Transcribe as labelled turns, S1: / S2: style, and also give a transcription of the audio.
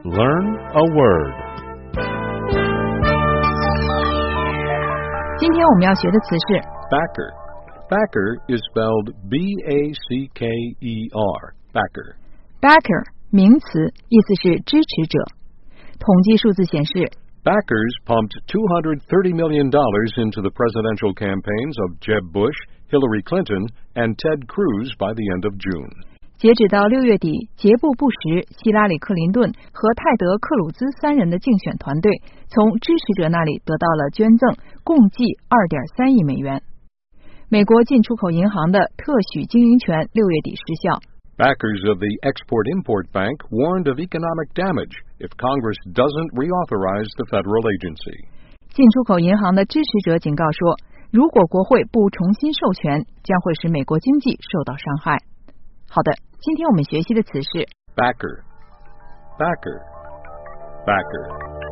S1: Learn a word.
S2: 今天我们要学的词是
S1: Backer. Backer is spelled B-A-C-K-E-R. Backer.
S2: backer 名词，意思是支持者。统计数字显示
S1: Backers pumped $230 million into the presidential campaigns of Jeb Bush, Hillary Clinton, and Ted Cruz by the end of June.
S2: 截止到6月底，杰布·布什、希拉里·克林顿和泰德·克鲁兹三人的竞选团队从支持者那里得到了捐赠，共计2.3亿美元。美国进出口银行的特许经营权6月底失效。
S1: Backers of the Export-Import Bank warned of economic damage if Congress doesn't reauthorize the federal agency.
S2: 进出口银行的支持者警告说，如果国会不重新授权，将会使美国经济受到伤害。好的，今天我们学习的词是
S1: Backer. Backer. Backer.